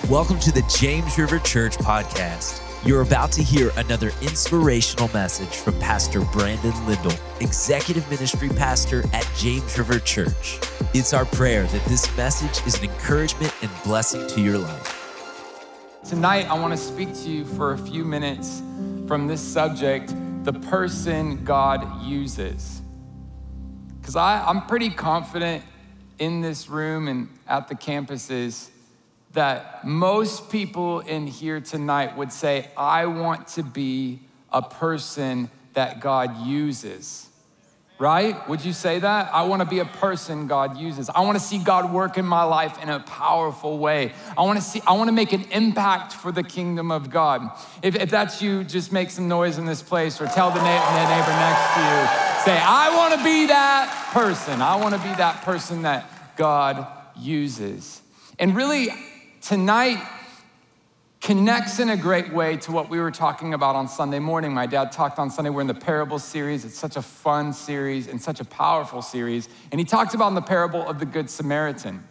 Welcome to the James River Church podcast. You're about to hear another inspirational message from Pastor Brandon Lindell, Executive Ministry Pastor at James River Church. It's our prayer that this message is an encouragement and blessing to your life. Tonight, I want to speak to you for a few minutes from this subject, the person God uses. Because I'm pretty confident in this room and at the campuses that most people in here tonight would say, I want to be a person that God uses. Right? Would you say that? I want to be a person God uses. I want to see God work in my life in a powerful way. I want to make an impact for the kingdom of God. If that's you, just make some noise in this place or tell the neighbor next to you, say, I want to be that person. I want to be that person that God uses. And really, tonight connects in a great way to what we were talking about on Sunday morning. My dad talked on Sunday. We're in the parable series. It's such a fun series and such a powerful series. And he talked about in the parable of the Good Samaritan.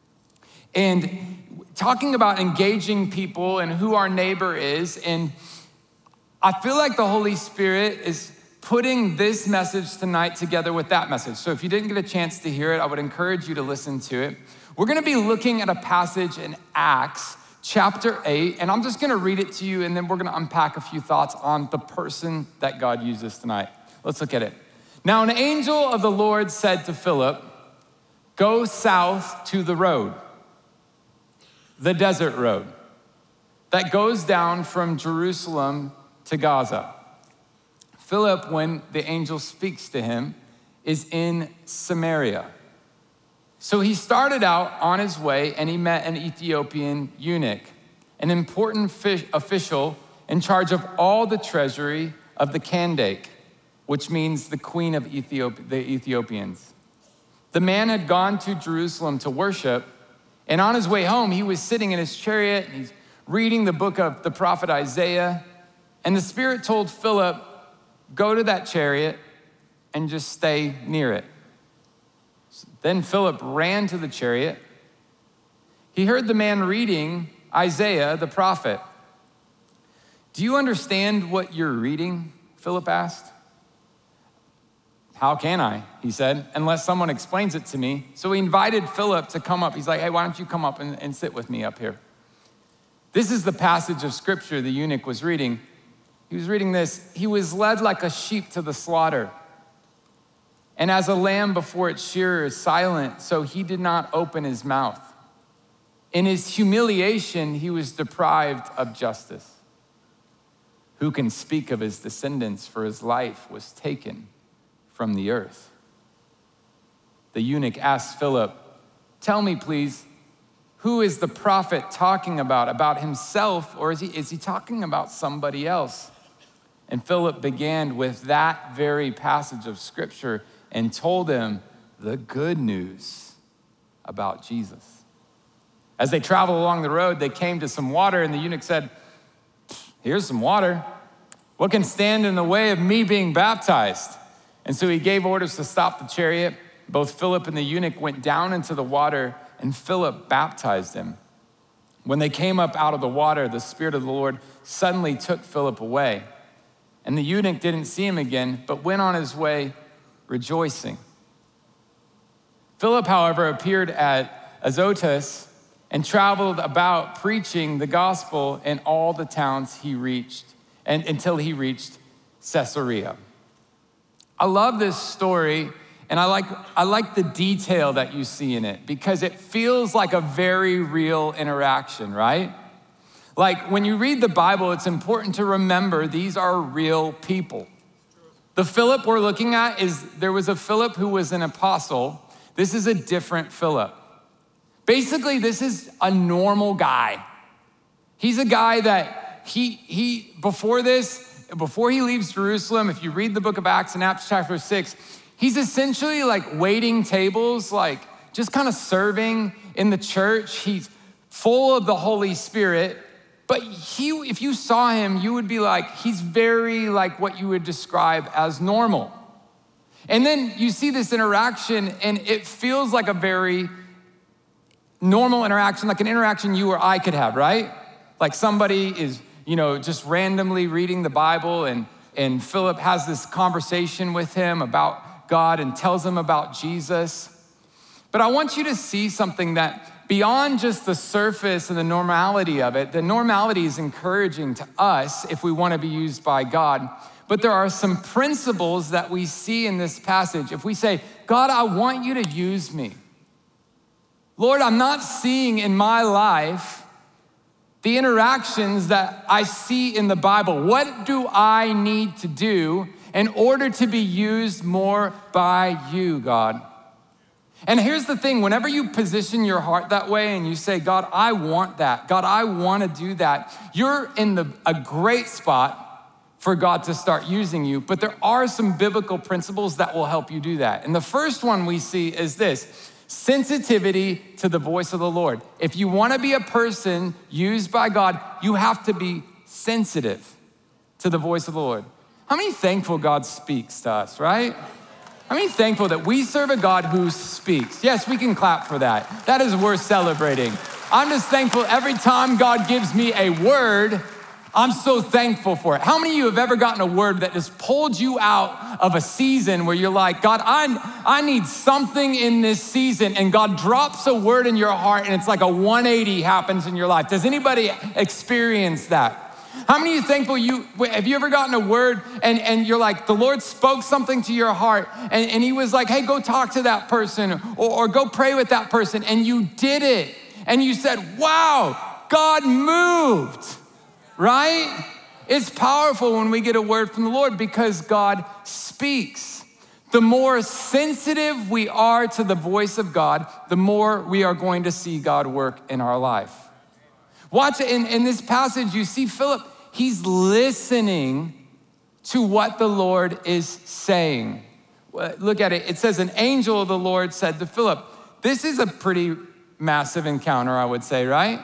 And talking about engaging people and who our neighbor is. And I feel like the Holy Spirit is putting this message tonight together with that message. So if you didn't get a chance to hear it, I would encourage you to listen to it. We're gonna be looking at a passage in Acts chapter 8, and I'm just gonna read it to you, and then we're gonna unpack a few thoughts on the person that God uses tonight. Let's look at it. Now, an angel of the Lord said to Philip, go south to the road, the desert road, that goes down from Jerusalem to Gaza. Philip, when the angel speaks to him, is in Samaria. So he started out on his way and he met an Ethiopian eunuch, an important official in charge of all the treasury of the Kandake, which means the queen of the Ethiopians. The man had gone to Jerusalem to worship, and on his way home, he was sitting in his chariot and he's reading the book of the prophet Isaiah. And the Spirit told Philip, go to that chariot and just stay near it. Then Philip ran to the chariot. He heard the man reading Isaiah, the prophet. Do you understand what you're reading? Philip asked. How can I? He said, unless someone explains it to me. So he invited Philip to come up. He's like, hey, why don't you come up and sit with me up here? This is the passage of scripture the eunuch was reading. He was reading this. He was led like a sheep to the slaughter. And as a lamb before its shearer is silent, so he did not open his mouth. In his humiliation, he was deprived of justice. Who can speak of his descendants, for his life was taken from the earth? The eunuch asked Philip, tell me, please, who is the prophet talking about himself, or is he talking about somebody else? And Philip began with that very passage of scripture and told him the good news about Jesus. As they traveled along the road, they came to some water, and the eunuch said, here's some water. What can stand in the way of me being baptized? And so he gave orders to stop the chariot. Both Philip and the eunuch went down into the water, and Philip baptized him. When they came up out of the water, the Spirit of the Lord suddenly took Philip away. And the eunuch didn't see him again, but went on his way rejoicing. Philip, however, appeared at Azotus and traveled about preaching the gospel in all the towns he reached, and until he reached Caesarea. I love this story, and I like the detail that you see in it because it feels like a very real interaction, right? Like when you read the Bible, it's important to remember these are real people. The Philip we're looking at there was a Philip who was an apostle. This is a different Philip. Basically, this is a normal guy. He's a guy that before he leaves Jerusalem, if you read the book of Acts in Acts chapter 6, he's essentially like waiting tables, like just kind of serving in the church. He's full of the Holy Spirit. But if you saw him, you would be like, he's very like what you would describe as normal. And then you see this interaction and it feels like a very normal interaction, like an interaction you or I could have, right? Like somebody is, just randomly reading the Bible and Philip has this conversation with him about God and tells him about Jesus. But I want you to see something that beyond just the surface and the normality of it, the normality is encouraging to us if we want to be used by God. But there are some principles that we see in this passage. If we say, God, I want you to use me. Lord, I'm not seeing in my life the interactions that I see in the Bible. What do I need to do in order to be used more by you, God? And here's the thing, whenever you position your heart that way and you say, God, I want that. God, I want to do that. You're in a great spot for God to start using you, but there are some biblical principles that will help you do that. And the first one we see is this: sensitivity to the voice of the Lord. If you want to be a person used by God, you have to be sensitive to the voice of the Lord. How many thankful God speaks to us, right? How many thankful that we serve a God who speaks? Yes, we can clap for that. That is worth celebrating. I'm just thankful every time God gives me a word, I'm so thankful for it. How many of you have ever gotten a word that just pulled you out of a season where you're like, God, I need something in this season, and God drops a word in your heart and it's like a 180 happens in your life? Does anybody experience that? How many of you thankful have you ever gotten a word and you're like, the Lord spoke something to your heart and he was like, hey, go talk to that person or go pray with that person, and you did it and you said, wow, God moved. Right? It's powerful when we get a word from the Lord because God speaks. The more sensitive we are to the voice of God, the more we are going to see God work in our life. Watch it in this passage, you see Philip, he's listening to what the Lord is saying. Look at it. It says, an angel of the Lord said to Philip. This is a pretty massive encounter, I would say, right?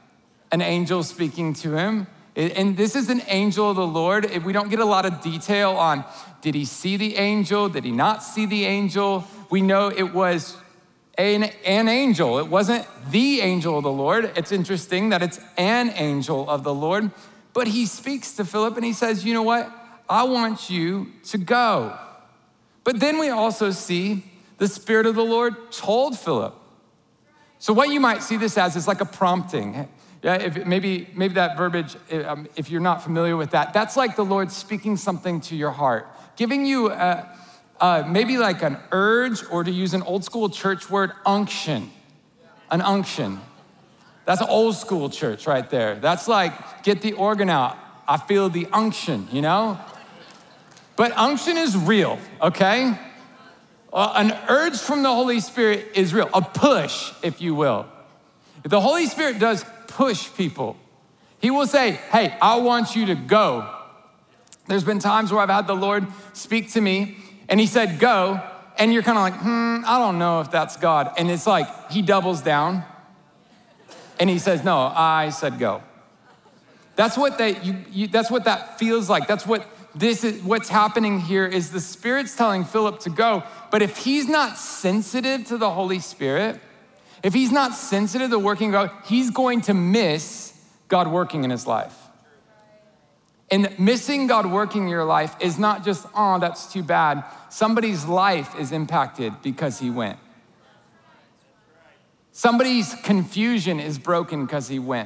An angel speaking to him. And this is an angel of the Lord. If we don't get a lot of detail on, did he see the angel? Did he not see the angel? We know it was an angel. It wasn't the angel of the Lord. It's interesting that it's an angel of the Lord. But he speaks to Philip and he says, you know what? I want you to go. But then we also see the Spirit of the Lord told Philip. So what you might see this as is like a prompting. Yeah, maybe that verbiage, if you're not familiar with that, that's like the Lord speaking something to your heart, giving you maybe like an urge, or to use an old school church word, unction. An unction. That's an old school church right there. That's like, get the organ out. I feel the unction, But unction is real, okay? An urge from the Holy Spirit is real, a push, if you will. The Holy Spirit does push people. He will say, hey, I want you to go. There's been times where I've had the Lord speak to me and he said, go. And you're kind of like, I don't know if that's God. And it's like, he doubles down and he says, no, I said go. That's what that's what that feels like. That's what what's happening here is the Spirit's telling Philip to go. But if he's not sensitive to the Holy Spirit, if he's not sensitive to the working of God, he's going to miss God working in his life. And missing God working in your life is not just, oh, that's too bad. Somebody's life is impacted because he went. Somebody's confusion is broken because he went.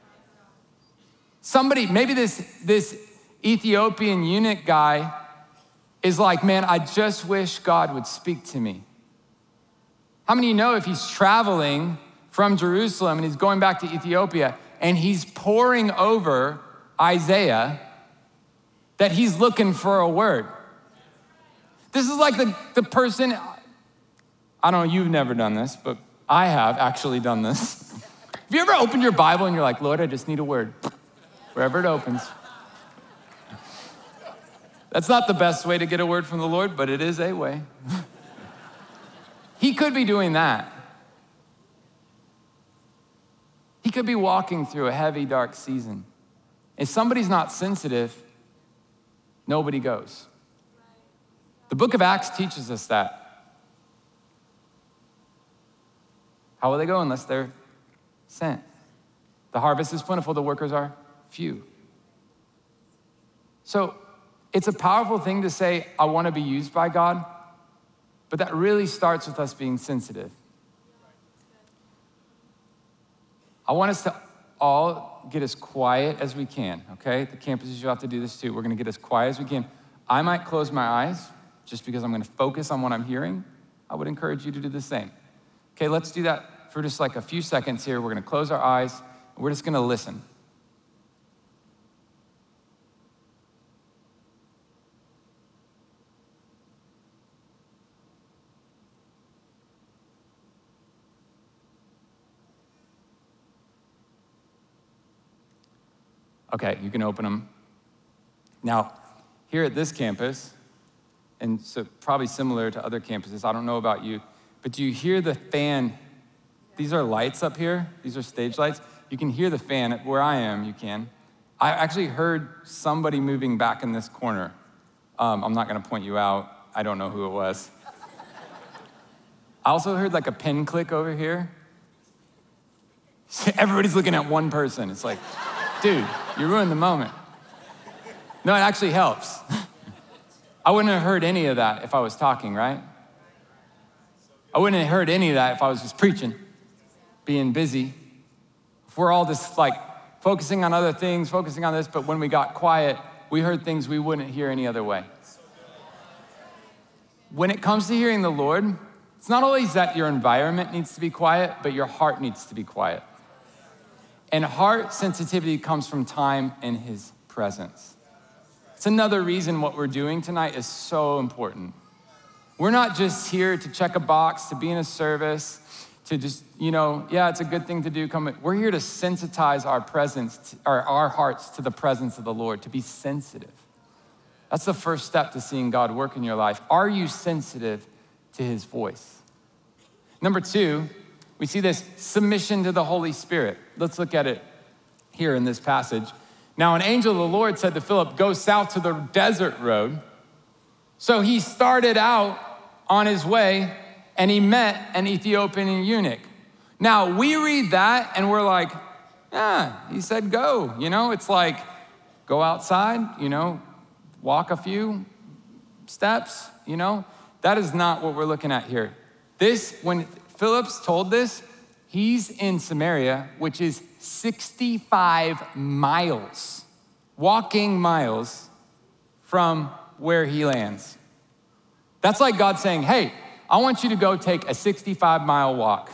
Maybe this Ethiopian eunuch guy is like, man, I just wish God would speak to me. How many of you know if he's traveling from Jerusalem and he's going back to Ethiopia and he's poring over Isaiah, that he's looking for a word? This is like the person, I don't know, you've never done this, but I have actually done this. Have you ever opened your Bible and you're like, Lord, I just need a word, wherever it opens? That's not the best way to get a word from the Lord, but it is a way. He could be doing that. He could be walking through a heavy, dark season. If somebody's not sensitive, nobody goes. The book of Acts teaches us that. How will they go unless they're sent. The harvest is plentiful, the workers are few. So it's a powerful thing to say, I want to be used by God, but that really starts with us being sensitive. I want us to all get as quiet as we can, okay? The campuses, you have to do this too. We're gonna get as quiet as we can. I might close my eyes just because I'm gonna focus on what I'm hearing. I would encourage you to do the same. Okay, let's do that for just like a few seconds here. We're gonna close our eyes, and we're just gonna listen. Okay, you can open them. Now, here at this campus, and so probably similar to other campuses, I don't know about you, but do you hear the fan? These are lights up here. These are stage lights. You can hear the fan. Where I am, you can. I actually heard somebody moving back in this corner. I'm not gonna point you out. I don't know who it was. I also heard like a pin click over here. Everybody's looking at one person. It's like, dude, you ruined the moment. No, it actually helps. I wouldn't have heard any of that if I was talking, right? I wouldn't have heard any of that if I was just preaching, being busy. If we're all just like focusing on other things, focusing on this, but when we got quiet, we heard things we wouldn't hear any other way. When it comes to hearing the Lord, it's not always that your environment needs to be quiet, but your heart needs to be quiet. And heart sensitivity comes from time in his presence. It's another reason what we're doing tonight is so important. We're not just here to check a box, to be in a service, to just, yeah, it's a good thing to do. We're here to sensitize our presence, our hearts to the presence of the Lord, to be sensitive. That's the first step to seeing God work in your life. Are you sensitive to his voice? Number 2, we see this submission to the Holy Spirit. Let's look at it here in this passage. Now, an angel of the Lord said to Philip, go south to the desert road. So he started out on his way and he met an Ethiopian eunuch. Now, we read that and we're like, he said go. It's like, go outside, walk a few steps, That is not what we're looking at here. When Philip's told this, he's in Samaria, which is 65 miles, walking miles from where he lands. That's like God saying, hey, I want you to go take a 65-mile walk.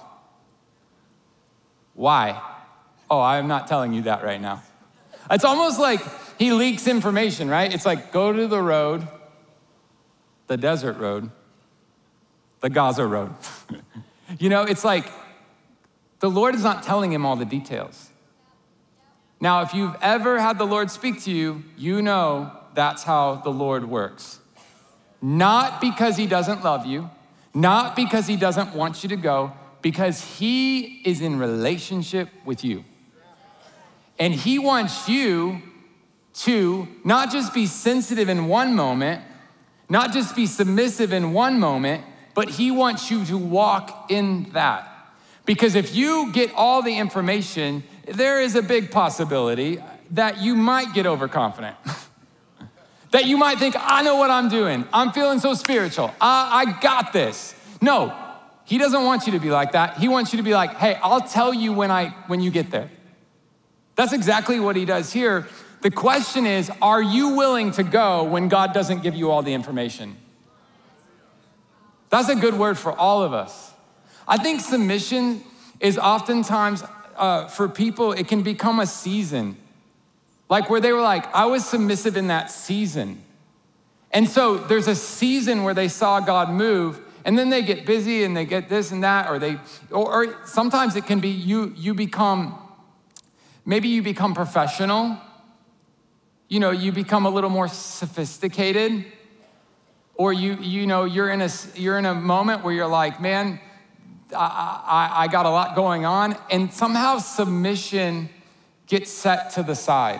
Why? Oh, I'm not telling you that right now. It's almost like he leaks information, right? It's like, go to the road, the desert road, the Gaza road. It's like the Lord is not telling him all the details. Now, if you've ever had the Lord speak to you, you know that's how the Lord works. Not because he doesn't love you, not because he doesn't want you to go, because he is in relationship with you. And he wants you to not just be sensitive in one moment, not just be submissive in one moment, but he wants you to walk in that. Because if you get all the information, there is a big possibility that you might get overconfident. That you might think, I know what I'm doing. I'm feeling so spiritual. I got this. No, he doesn't want you to be like that. He wants you to be like, hey, I'll tell you when you get there. That's exactly what he does here. The question is, are you willing to go when God doesn't give you all the information? That's a good word for all of us. I think submission is oftentimes, for people, it can become a season. Like where they were like, I was submissive in that season. And so there's a season where they saw God move, and then they get busy and they get this and that, or sometimes it can be you become professional. You become a little more sophisticated, or you're in a moment where you're like, man, I got a lot going on, and somehow submission gets set to the side.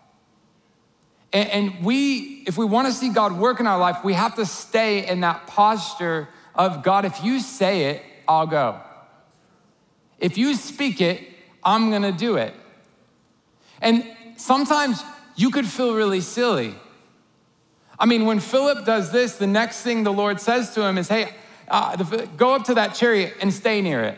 And if we want to see God work in our life, we have to stay in that posture of, God, if you say it, I'll go. If you speak it, I'm gonna do it. And sometimes you could feel really silly. I mean, when Philip does this, the next thing the Lord says to him is, hey, go up to that chariot and stay near it.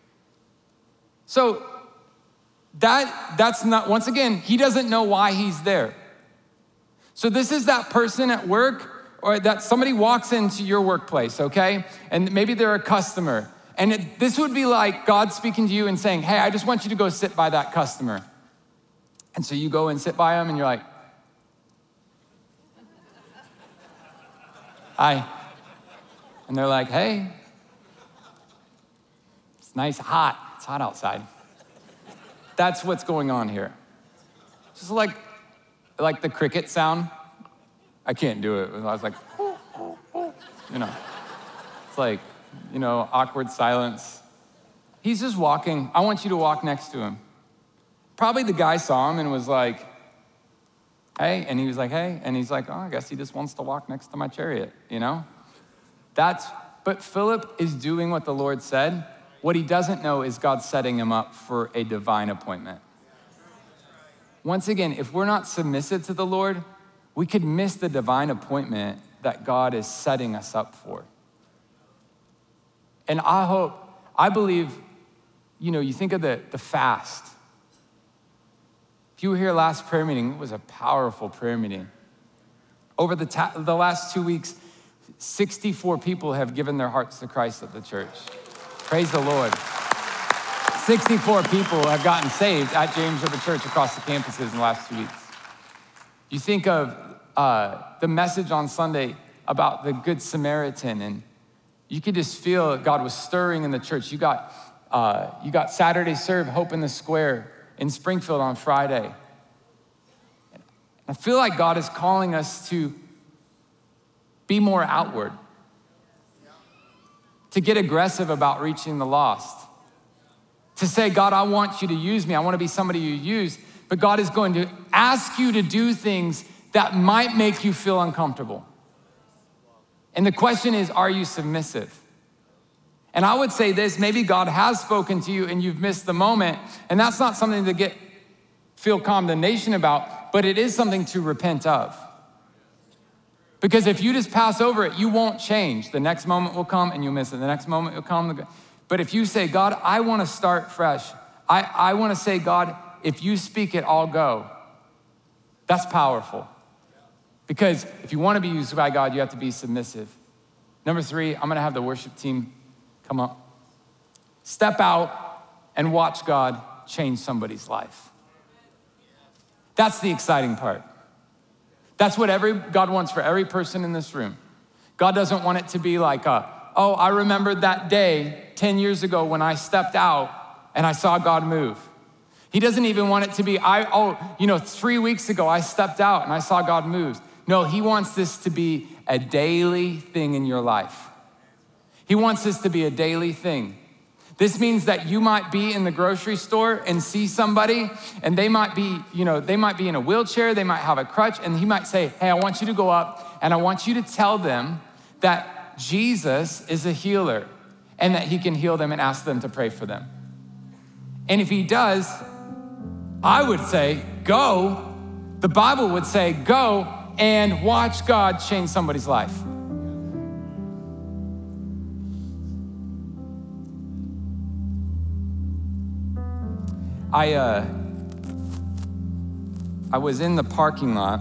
So that's not, once again, he doesn't know why he's there. So this is that person at work, or that somebody walks into your workplace, okay? And maybe they're a customer. And this would be like God speaking to you and saying, hey, I just want you to go sit by that customer. And so you go and sit by them and you're like, hi. And they're like, hey, it's nice, hot. It's hot outside. That's what's going on here. Just like the cricket sound. I can't do it. I was like, it's like, awkward silence. He's just walking. I want you to walk next to him. Probably the guy saw him and was like, hey, and he was like, hey, and he's like, oh, I guess he just wants to walk next to my chariot, But Philip is doing what the Lord said. What he doesn't know is God setting him up for a divine appointment. Once again, if we're not submissive to the Lord, we could miss the divine appointment that God is setting us up for. And I believe, you think of the fast. If you were here last prayer meeting, it was a powerful prayer meeting. Over the last 2 weeks, 64 people have given their hearts to Christ at the church. Praise the Lord. 64 people have gotten saved at James River Church across the campuses in the last 2 weeks. You think of the message on Sunday about the Good Samaritan, and you could just feel God was stirring in the church. You got Saturday Serve, Hope in the Square in Springfield on Friday. I feel like God is calling us to be more outward, to get aggressive about reaching the lost, to say, God, I want you to use me. I want to be somebody you use, but God is going to ask you to do things that might make you feel uncomfortable. And the question is, are you submissive? And I would say this, maybe God has spoken to you and you've missed the moment, and that's not something to feel condemnation about, but it is something to repent of. Because if you just pass over it, you won't change. The next moment will come and you'll miss it. The next moment will come. But if you say, God, I want to start fresh. I want to say, God, if you speak it, I'll go. That's powerful. Because if you want to be used by God, you have to be submissive. Number 3, I'm going to have the worship team come up. Step out and watch God change somebody's life. That's the exciting part. That's what God wants for every person in this room. God doesn't want it to be like, I remember that day 10 years ago when I stepped out and I saw God move. He doesn't even want it to be, 3 weeks ago I stepped out and I saw God move. No, he wants this to be a daily thing in your life. He wants this to be a daily thing. This means that you might be in the grocery store and see somebody, and they might be in a wheelchair, they might have a crutch, and he might say, hey, I want you to go up and I want you to tell them that Jesus is a healer and that he can heal them, and ask them to pray for them. And if he does, I would say, go. The Bible would say, go and watch God change somebody's life. I was in the parking lot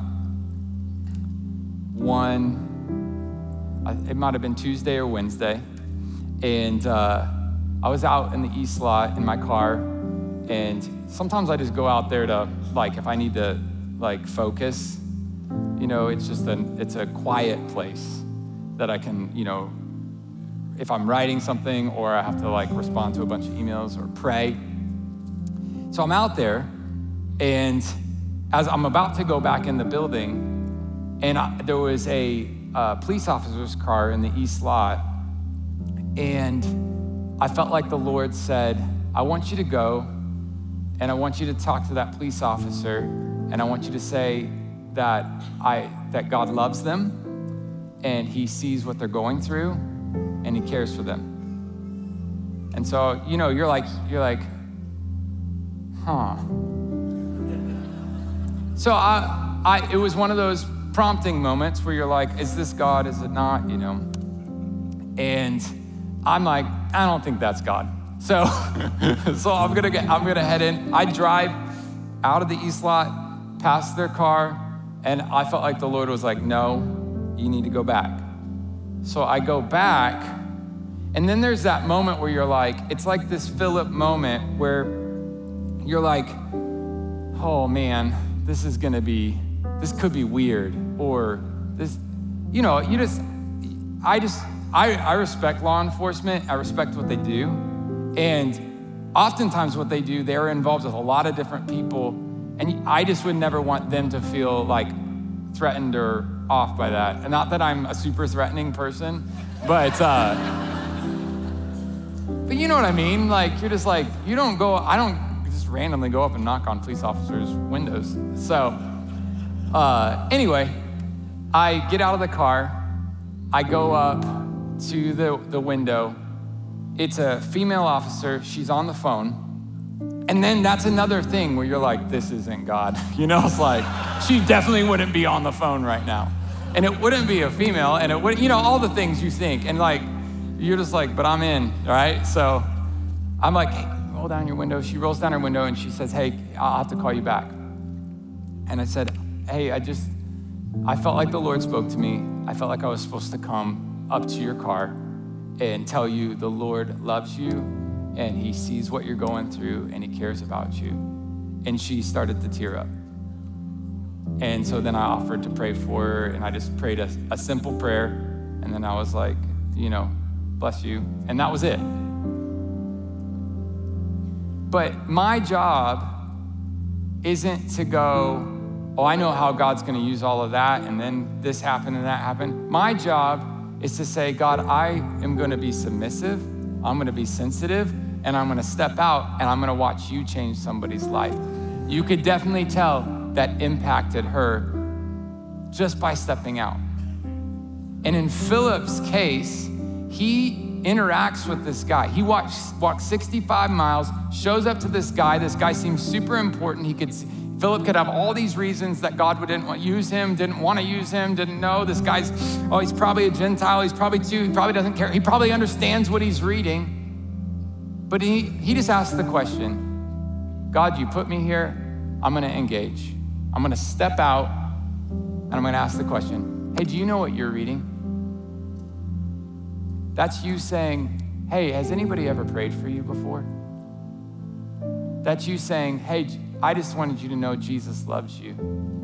it might have been Tuesday or Wednesday, and I was out in the east lot in my car, and sometimes I just go out there to, if I need to, focus. It's a quiet place that I can, if I'm writing something or I have to, respond to a bunch of emails or pray. So I'm out there, and as I'm about to go back in the building, and there was a police officer's car in the east lot, and I felt like the Lord said, I want you to go, and I want you to talk to that police officer, and I want you to say that God loves them, and he sees what they're going through, and he cares for them. And so, you're like, So it was one of those prompting moments where you're like, is this God, is it not, And I'm like, I don't think that's God. So I'm gonna head in. I drive out of the East Lot, past their car, and I felt like the Lord was like, no, you need to go back. So I go back, and then there's that moment where you're like, it's like this Philip moment where you're like, oh man, this could be weird, or this, I respect law enforcement. I respect what they do. And oftentimes what they do, they're involved with a lot of different people. And I just would never want them to feel like threatened or off by that. And not that I'm a super threatening person, but you know what I mean? Like, you're just like, I don't just randomly go up and knock on police officers' windows. So anyway, I get out of the car. I go up to the window. It's a female officer. She's on the phone. And then that's another thing where you're like, this isn't God. It's like, she definitely wouldn't be on the phone right now. And it wouldn't be a female, and it would, all the things you think. And like, you're just like, but I'm in, right? So I'm like, hey, roll down your window. She rolls down her window and she says, hey, I'll have to call you back. And I said, hey, I felt like the Lord spoke to me. I felt like I was supposed to come up to your car and tell you the Lord loves you and he sees what you're going through and he cares about you. And she started to tear up. And so then I offered to pray for her, and I just prayed a simple prayer. And then I was like, bless you. And that was it. But my job isn't to go, oh, I know how God's gonna use all of that, and then this happened and that happened. My job is to say, God, I am gonna be submissive, I'm gonna be sensitive, and I'm gonna step out and I'm gonna watch you change somebody's life. You could definitely tell that impacted her just by stepping out. And in Philip's case, he interacts with this guy. He walks 65 miles, shows up to this guy. This guy seems super important. Philip could have all these reasons that God didn't want to use him, didn't want to use him, didn't know. This guy's, he's probably a Gentile. He probably doesn't care. He probably understands what he's reading. But he just asked the question, God, you put me here, I'm gonna engage. I'm gonna step out and I'm gonna ask the question, hey, do you know what you're reading? That's you saying, hey, has anybody ever prayed for you before? That's you saying, hey, I just wanted you to know Jesus loves you.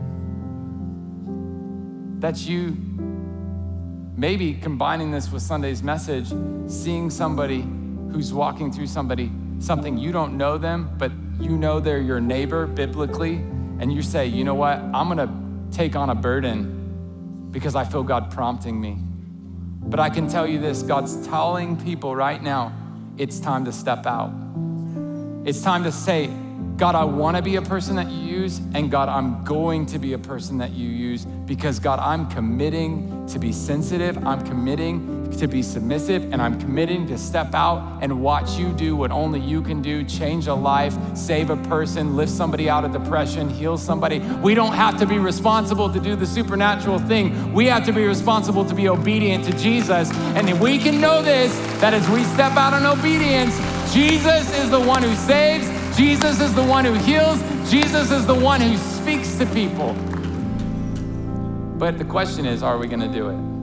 That's you maybe combining this with Sunday's message, seeing somebody who's walking through something you don't know them, but you know they're your neighbor biblically, and you say, you know what, I'm gonna take on a burden because I feel God prompting me. But I can tell you this, God's telling people right now, it's time to step out. It's time to say, God, I wanna be a person that you use, and God, I'm going to be a person that you use, because God, I'm committing to be sensitive, I'm committing to be submissive, and I'm committing to step out and watch you do what only you can do, change a life, save a person, lift somebody out of depression, heal somebody. We don't have to be responsible to do the supernatural thing. We have to be responsible to be obedient to Jesus. And we can know this, that as we step out in obedience, Jesus is the one who saves, Jesus is the one who heals, Jesus is the one who speaks to people. But the question is, are we gonna do it?